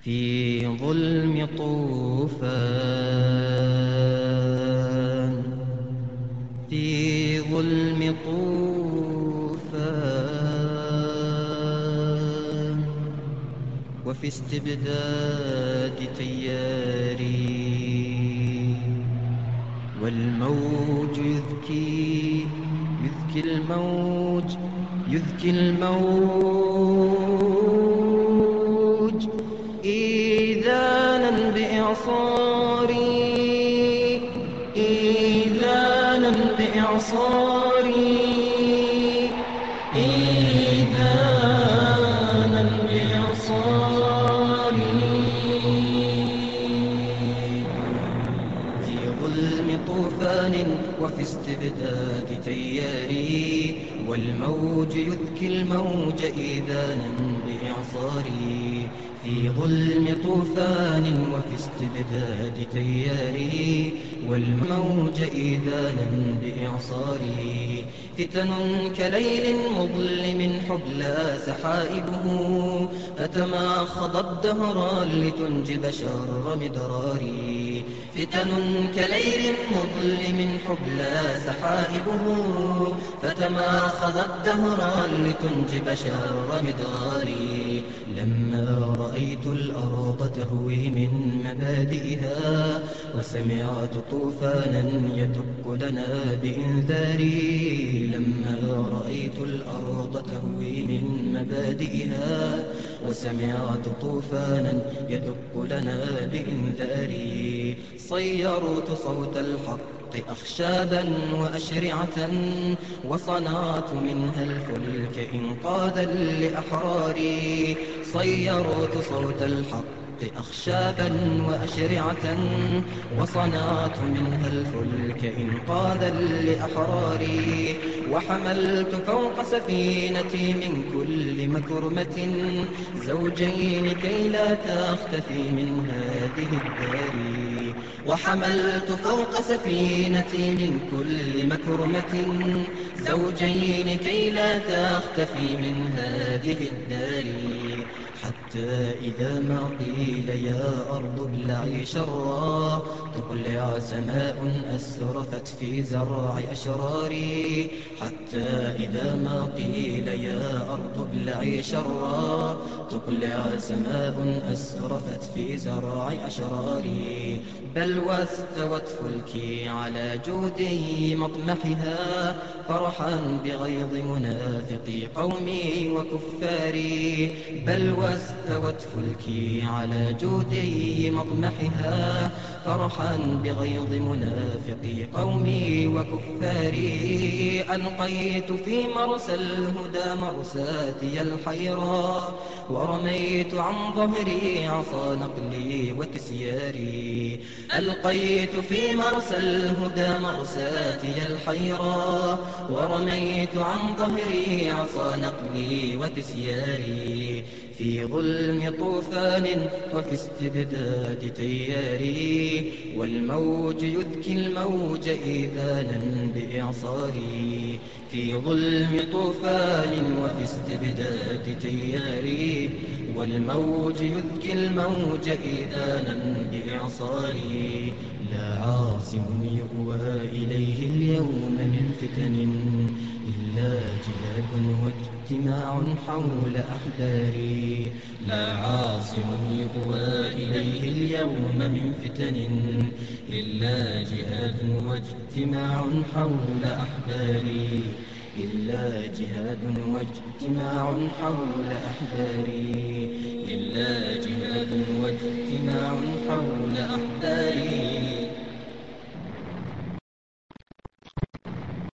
في ظلم طوفان، في ظلم طوفان، وفي استبداد تياري، والموج يذكي الموج، يذكي الموج إيذانا بإعصاري، إيذانا بإعصاري، إيذانا بإعصاري. في ظلم طوفان وفي استبداد تياري، والموج يذكي الموج إيذانا بإعصاري. في ظلم طوفان وفي استبداد تياري، والموج إيذانا بإعصاري. فتن كليل مظلم حبلى سحائبه، فتماخض الدهر لتنجب شر مدراري. فتن كليل مظلم حبلى سحائبه، فتماخض الدهر لتنجب شر مدراري. لما رأيت الأرض تهوي من مبادئها، وسمعت طوفانا يدق لنا بإنذاري. لما رأيت الأرض تهوي من مبادئها، وسمعت طوفانا يدق لنا بإنذاري. صيرت صوت الحق أخشابا وأشرعة، وصنعت منها الفلك إنقاذا لأحراري. صيرت صوت الحق أخشابا وأشرعة، وصنعت منها الفلك إنقاذا لأحراري. وحملت فوق سفينتي من كل مكرمة زوجين كي لا تختفي من هذه الدار. وحملت فوق سفينتي من كل مكرمة زوجين كي لا تختفي من هذه الدار. حتى إذا ما قيل يا أرض ابلعي شرا، تقلع سماء أسرفت في زرع أشراري. حتى إذا ما قيل يا أرض ابلعي شرا، تقلع سماء أسرفت في زرع أشراري. بل واستوت فلكي على جودي مطمحها، فرحا بغيظ منافقي قومي وكفاري. بل واستوت فلكي على جودي مطمحها، فرحا بغيظ منافقي قومي وكفاري. ألقيت في مرسى الهدى مرساتي الحيرى، ورميت عن ظهري عصا نقلي وكسياري. ألقيت في مرسى الهدى مرساتي الحيرى، ورميت عن ظهري عصا نقلي وكسياري. في ظلم طوفان وفي استبداد تياري، والموج يذكي الموج إيذانا بإعصاري. في ظلم طوفان وفي استبداد تياري، والموج يذكي الموج إيذانا بإعصاري. لا عاصم يؤوى إليه اليوم من فتن، إلا جهاد واجتماع حول أحباري. لا عاصم يؤوى إليه اليوم من فتن، إلا جهاد واجتماع حول أحباري. إلا جهاد واجتماع حول أحباري. إلا جهاد